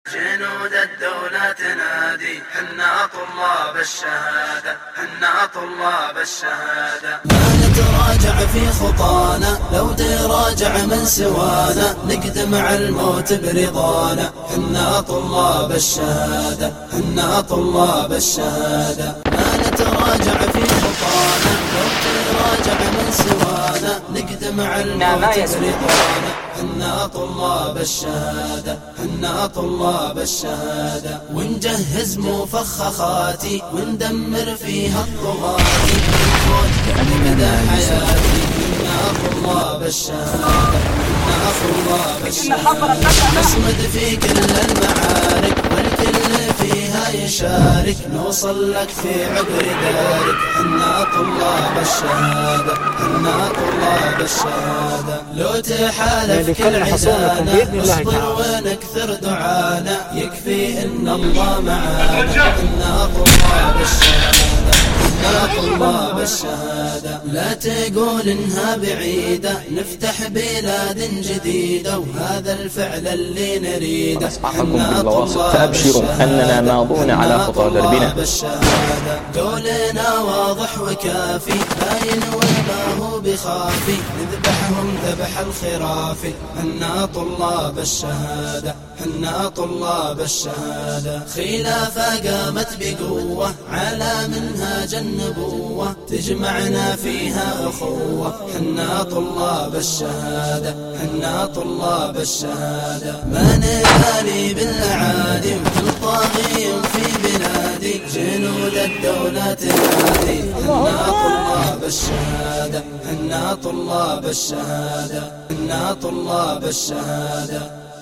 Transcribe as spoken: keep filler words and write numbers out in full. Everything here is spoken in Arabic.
جنود الدولة تنادي حنا طلاب الشهادة، حنا طلاب الشهادة. ما نتراجع في خطانا، لو تراجع من سوانا نقدم على الموت برضانا. حنا طلاب الشهادة، حنا طلاب الشهادة. ما نتراجع في خطانا، لو تراجع من سوانا نقدم على الموت برضانا. حنا طلاب الشهادة، حنا طلاب الشهادة. ونجهز مفخخاتي وندمر فيها الطغاة لمدى حياتي. حنا طلاب الشهادة، حنا طلاب الشهادة. نصمد في كل المعارك والكل فيها يشارك، نوصل لك في عقر دارك. حنا طلاب الشهادة، حنا طلاب الشهادة. لو تحالف كل عدانا نصبر ونكثر دعانا، يكفي ان الله معانا. حنا طلاب الشهادة، حنا طلاب الشهادة. لا تقول انها بعيدة، نفتح بلاد جديدة وهذا الفعل اللي نريده. حنا طلاب فأبشروا أننا ماضون على خطى دربنا. قولنا واضح وكافي، باين وما هو بخافي، نذبحهم ذبح الخرافي. حنا طلاب الشهادة، حنا طلاب الشهادة. خلافة قامت بقوة على منهاج النبوة، تجمعنا فيها أخوة. حنا طلاب الشهادة، حنا طلاب الشهادة. ما نبالي بالأعادي وكل طاغي في بلادي، جنود الدولة تنادي. حنا طلاب الشهادة، حنا طلاب الشهادة، حنا طلاب الشهادة.